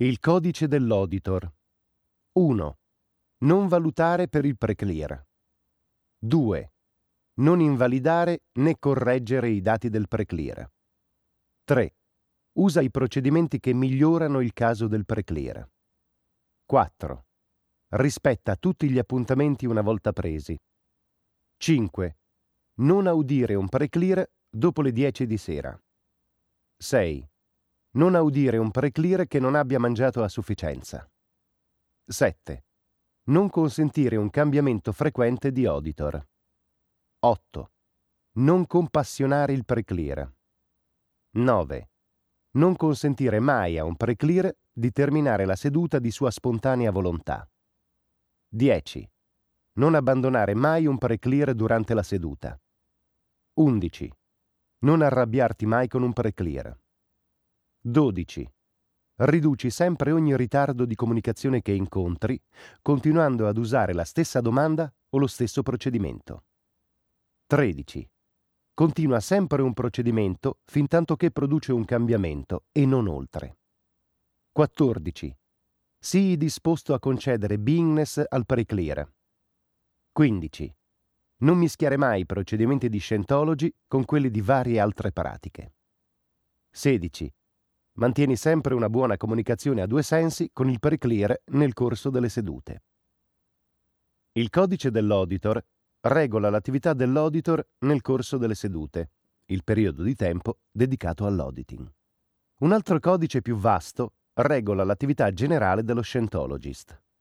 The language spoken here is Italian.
Il codice dell'auditor. 1. Non valutare per il pre-clear. 2. Non invalidare né correggere i dati del pre-clear. 3. Usa i procedimenti che migliorano il caso del pre-clear. 4. Rispetta tutti gli appuntamenti una volta presi. 5. Non audire un pre-clear dopo le 10 di sera. 6. Non audire un pre-clear che non abbia mangiato a sufficienza. 7. Non consentire un cambiamento frequente di auditor. 8. Non compassionare il pre-clear. 9. Non consentire mai a un pre-clear di terminare la seduta di sua spontanea volontà. 10. Non abbandonare mai un pre-clear durante la seduta. 11. Non arrabbiarti mai con un pre-clear. 12. Riduci sempre ogni ritardo di comunicazione che incontri, continuando ad usare la stessa domanda o lo stesso procedimento. 13. Continua sempre un procedimento fintanto che produce un cambiamento e non oltre. 14. Sii disposto a concedere beingness al pre-clear. 15. Non mischiare mai i procedimenti di Scientology con quelli di varie altre pratiche. 16. Mantieni sempre una buona comunicazione a due sensi con il pre-clear nel corso delle sedute. Il codice dell'auditor regola l'attività dell'auditor nel corso delle sedute, il periodo di tempo dedicato all'auditing. Un altro codice più vasto regola l'attività generale dello Scientologist.